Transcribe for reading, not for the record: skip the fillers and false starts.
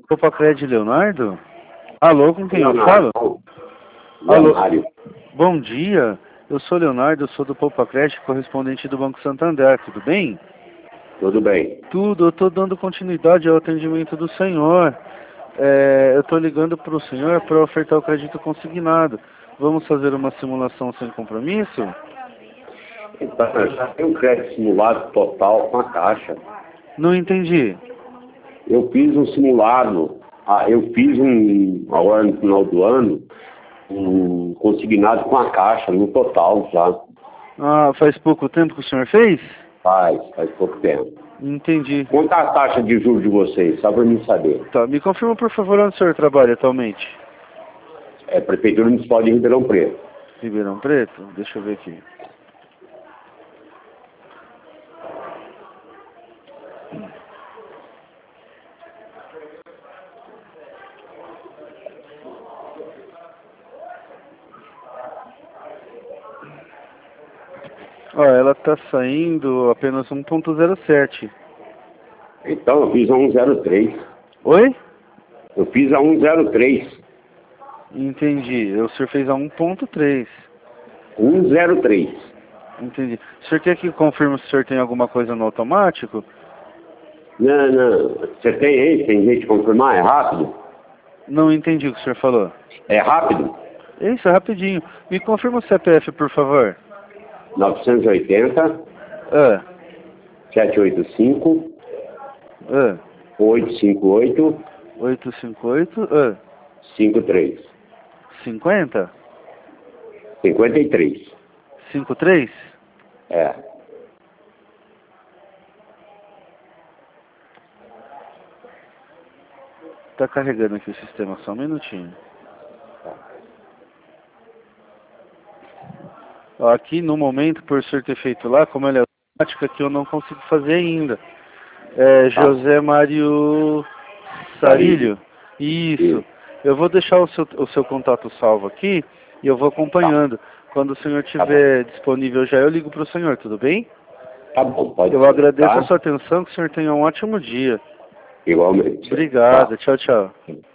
Opa, Cred Leonardo? Alô, com quem eu Leonardo. falo? Leonardo. Alô, bom dia. Eu sou Leonardo, eu sou do Poupa Cred, correspondente do Banco Santander, tudo bem? Tudo bem. Tudo, eu estou dando continuidade ao atendimento do senhor. Eu estou ligando para o senhor para ofertar o crédito consignado. Vamos fazer uma simulação sem compromisso? Então, eu já tenho um crédito simulado total com a Caixa. Não entendi. Eu fiz um simulado, agora no final do ano, um consignado com a Caixa, no total já. Ah, faz pouco tempo que o senhor fez? Faz pouco tempo. Entendi. Quanto é a taxa de juros de vocês? Só para mim saber. Tá, me confirma por favor onde o senhor trabalha atualmente. É Prefeitura Municipal de Ribeirão Preto. Ribeirão Preto? Deixa eu ver aqui. Ó, ela tá saindo apenas 1.07. Então, eu fiz a 103. Oi? Eu fiz a 103. Entendi. O senhor fez a 1.3. 103. Entendi. O senhor quer que confirme se o senhor tem alguma coisa no automático? Não. Você tem aí? Tem jeito de confirmar? É rápido? Não entendi o que o senhor falou. É rápido? Isso, rapidinho. Me confirma o CPF, por favor. 980 Ah, 785 ah. 858 858, ah. 53. 50? 53. 53? É. Tá carregando aqui o sistema, só um minutinho. Ó, aqui no momento, por ser ter feito lá, como ele é automático, aqui eu não consigo fazer ainda. José Mário Sarilho? Isso. Eu vou deixar o seu contato salvo aqui e eu vou acompanhando. Quando o senhor estiver disponível já, eu ligo para o senhor, tudo bem? Tá bom, pode Eu ser, agradeço tá? a sua atenção, que o senhor tenha um ótimo dia. Igualmente. Obrigado, Tá. tchau, tchau.